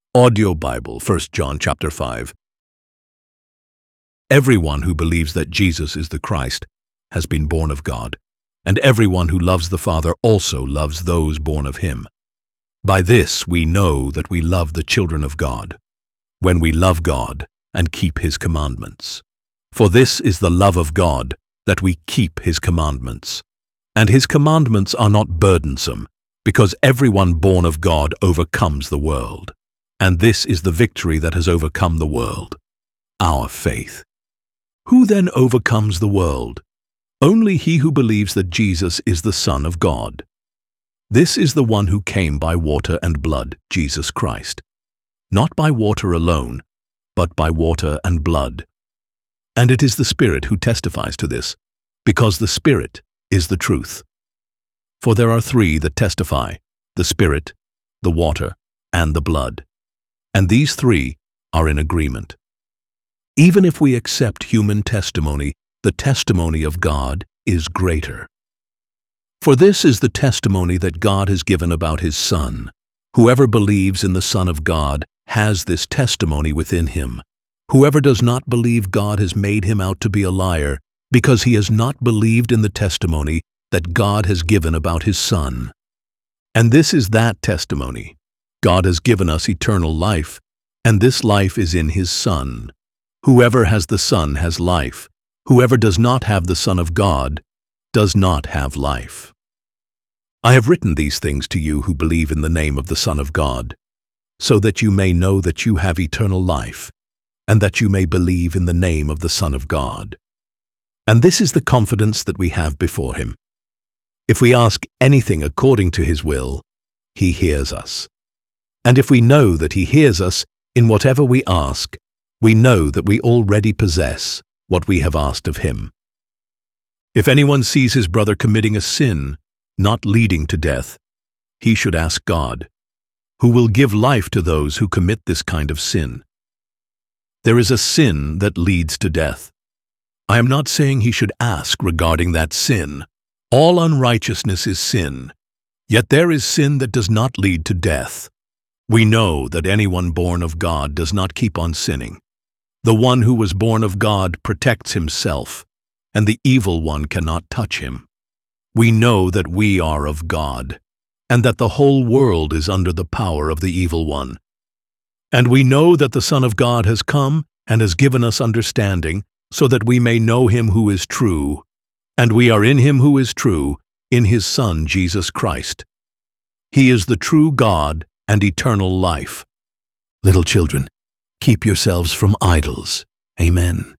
Audio Bible, 1 John chapter 5. Everyone who believes that Jesus is the Christ has been born of God, and everyone who loves the Father also loves those born of him. By this we know that we love the children of God, when we love God and keep his commandments. For this is the love of God, that we keep his commandments. And his commandments are not burdensome, because everyone born of God overcomes the world. And this is the victory that has overcome the world, our faith. Who then overcomes the world? Only he who believes that Jesus is the Son of God. This is the one who came by water and blood, Jesus Christ. Not by water alone, but by water and blood. And it is the Spirit who testifies to this, because the Spirit is the truth. For there are three that testify, the Spirit, the water, and the blood. And these three are in agreement. Even if we accept human testimony, the testimony of God is greater. For this is the testimony that God has given about his Son. Whoever believes in the Son of God has this testimony within him. Whoever does not believe God has made him out to be a liar, because he has not believed in the testimony that God has given about his Son. And this is that testimony. God has given us eternal life, and this life is in his Son. Whoever has the Son has life. Whoever does not have the Son of God does not have life. I have written these things to you who believe in the name of the Son of God, so that you may know that you have eternal life, and that you may believe in the name of the Son of God. And this is the confidence that we have before him. If we ask anything according to his will, he hears us. And if we know that he hears us in whatever we ask, we know that we already possess what we have asked of him. If anyone sees his brother committing a sin, not leading to death, he should ask God, who will give life to those who commit this kind of sin. There is a sin that leads to death. I am not saying he should ask regarding that sin. All unrighteousness is sin, yet there is sin that does not lead to death. We know that anyone born of God does not keep on sinning. The one who was born of God protects himself, and the evil one cannot touch him. We know that we are of God, and that the whole world is under the power of the evil one. And we know that the Son of God has come and has given us understanding, so that we may know him who is true. And we are in him who is true, in his Son Jesus Christ. He is the true God and eternal life. Little children, keep yourselves from idols. Amen.